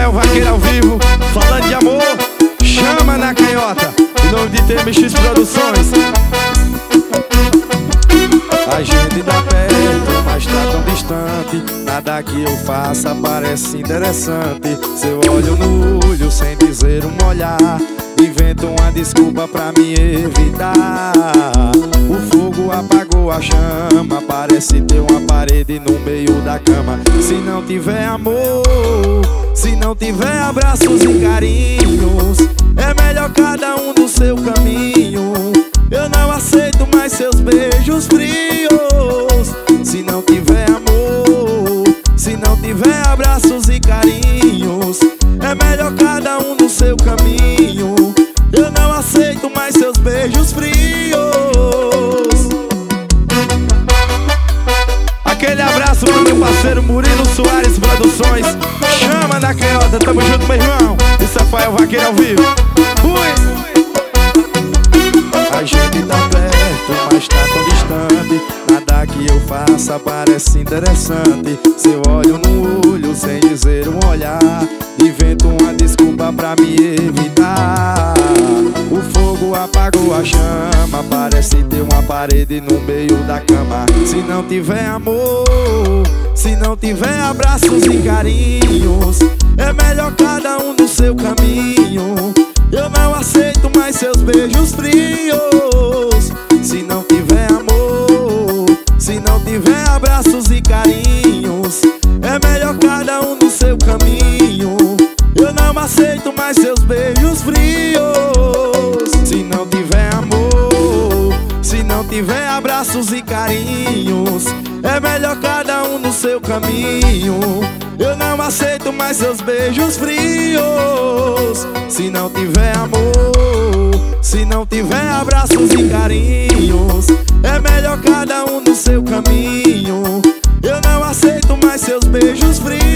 Rafael Vaqueiro ao vivo, falando de amor, chama na canhota, em nome de TMX Produções. A gente tá perto, mas tá tão distante. Nada que eu faça parece interessante. Seu olho no olho, sem dizer um olhar, invento uma desculpa pra me evitar. O fogo apagou a chama, parece ter uma parede no meio da cama. Se não tiver amor, se não tiver abraços e carinhos, é melhor cada um do seu caminho. Eu não aceito mais seus beijos frios. Se não tiver amor, se não tiver abraços e carinhos, é melhor cada um do seu caminho. Eu não aceito mais seus beijos frios. Aquele abraço pro meu parceiro Murilo Soares Produções. Chama na canhota, tamo junto, meu irmão. Esse é Rafael Vaqueiro ao vivo. Fui! A gente tá perto, mas tá tão distante. Nada que eu faça parece interessante. Seu olho no olho, sem dizer um olhar, invento uma desculpa pra me evitar. O fogo apagou a chama, parece ter uma parede no meio da cama. Se não tiver amor, se não tiver abraços e carinhos, é melhor cada um do seu caminho. Eu não aceito mais seus beijos frios. Se não tiver amor, se não tiver abraços e carinhos, é melhor cada um do seu caminho. Eu não aceito mais seus beijos frios. Se não tiver amor, se não tiver abraços e carinhos, é melhor cada um no seu caminho. Eu não aceito mais seus beijos frios. Se não tiver amor, se não tiver abraços e carinhos, é melhor cada um no seu caminho. Eu não aceito mais seus beijos frios.